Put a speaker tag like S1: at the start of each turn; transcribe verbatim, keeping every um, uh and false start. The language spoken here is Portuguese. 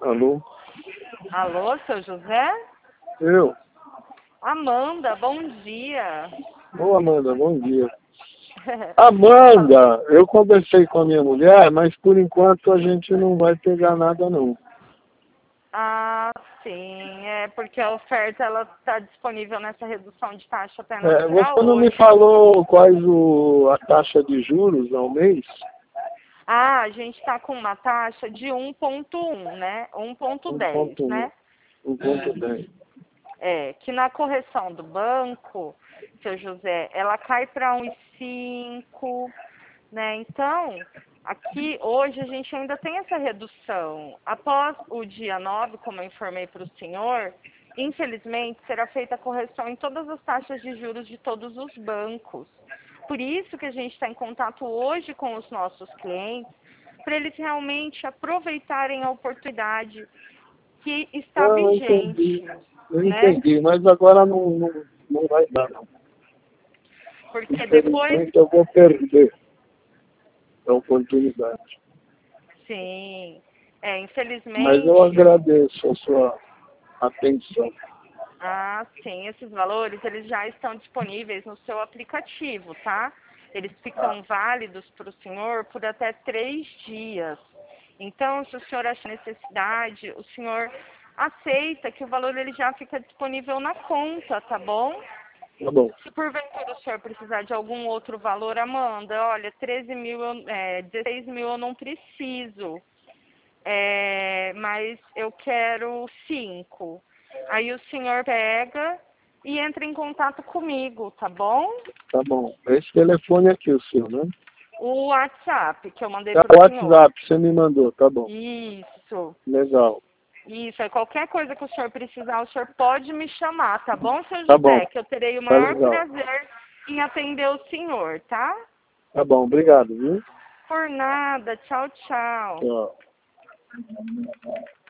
S1: Alô?
S2: Alô, seu José?
S1: Eu?
S2: Amanda, bom dia.
S1: Ô, Amanda, bom dia. Amanda, eu conversei com a minha mulher, mas por enquanto a gente não vai pegar nada, não.
S2: Ah, sim, é porque a oferta ela está disponível nessa redução de taxa até no
S1: É,
S2: dia
S1: você não me
S2: hoje.
S1: falou quais o, a taxa de juros ao mês?
S2: Ah, a gente está com uma taxa de um ponto um, né? um ponto dez, né?
S1: um ponto dez.
S2: É, que na correção do banco, seu José, ela cai para um vírgula cinco, né? Então, aqui hoje a gente ainda tem essa redução. Após o dia nove, como eu informei para o senhor, infelizmente será feita a correção em todas as taxas de juros de todos os bancos. Por isso que a gente está em contato hoje com os nossos clientes, para eles realmente aproveitarem a oportunidade que está
S1: Não, eu
S2: vigente,
S1: entendi. Eu
S2: né?
S1: entendi, mas agora não, não, não vai dar, não.
S2: Porque depois,
S1: Infelizmente eu vou perder a oportunidade.
S2: sim, é,
S1: Mas
S2: infelizmente,
S1: eu agradeço a sua atenção.
S2: ah, sim, esses valores, eles já estão disponíveis no seu aplicativo, tá? Eles ficam válidos para o senhor por até três dias. Então, se o senhor achar necessidade, o senhor aceita que o valor ele já fica disponível na conta, tá bom?
S1: Tá bom.
S2: Se porventura o senhor precisar de algum outro valor, Amanda, olha, treze mil, eu- é, dezesseis mil eu não preciso, é, mas eu quero cinco. Aí o senhor pega e entra em contato comigo, tá bom?
S1: Tá bom. Esse telefone aqui, o seu, né?
S2: O WhatsApp que eu mandei
S1: É
S2: para
S1: o
S2: o senhor.
S1: WhatsApp, você me mandou, tá bom.
S2: Isso,
S1: Legal.
S2: isso. É qualquer coisa que o senhor precisar, o senhor pode me chamar, tá bom, seu
S1: Tá
S2: José?
S1: bom.
S2: Que eu terei o
S1: Tá
S2: maior
S1: legal.
S2: prazer em atender o senhor, tá?
S1: Tá bom, obrigado, viu?
S2: Por nada. Tchau, tchau.
S1: Tchau.